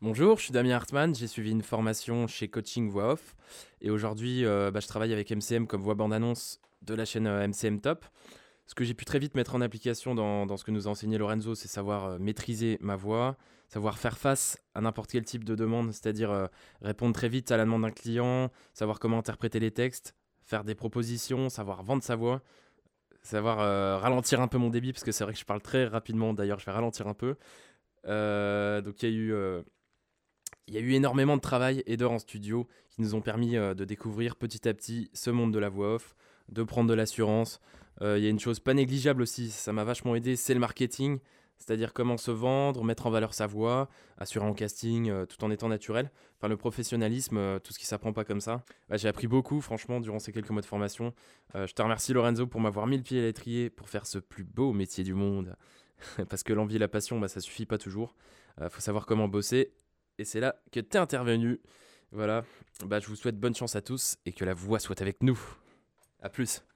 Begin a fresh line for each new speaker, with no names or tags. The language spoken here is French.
Bonjour, je suis Damien Hartmann, j'ai suivi une formation chez Coaching Voix Off et aujourd'hui je travaille avec MCM comme voix bande-annonce de la chaîne MCM Top. Ce que j'ai pu très vite mettre en application dans ce que nous a enseigné Lorenzo, c'est savoir maîtriser ma voix, savoir faire face à n'importe quel type de demande, c'est-à-dire répondre très vite à la demande d'un client, savoir comment interpréter les textes, faire des propositions, savoir vendre sa voix, savoir ralentir un peu mon débit parce que c'est vrai que je parle très rapidement, d'ailleurs je vais ralentir un peu. Donc il y a eu énormément de travail et d'heures en studio qui nous ont permis de découvrir petit à petit ce monde de la voix off, de prendre de l'assurance. Il y a une chose pas négligeable aussi, ça m'a vachement aidé, c'est le marketing, c'est-à-dire comment se vendre, mettre en valeur sa voix, assurer en casting tout en étant naturel. Enfin, le professionnalisme, tout ce qui s'apprend pas comme ça. Ouais, j'ai appris beaucoup, franchement, durant ces quelques mois de formation. Je te remercie, Lorenzo, pour m'avoir mis le pied à l'étrier pour faire ce plus beau métier du monde. Parce que l'envie et la passion, ça suffit pas toujours. Faut savoir comment bosser et c'est là que t'es intervenu. Voilà, je vous souhaite bonne chance à tous et que la voix soit avec nous. À plus.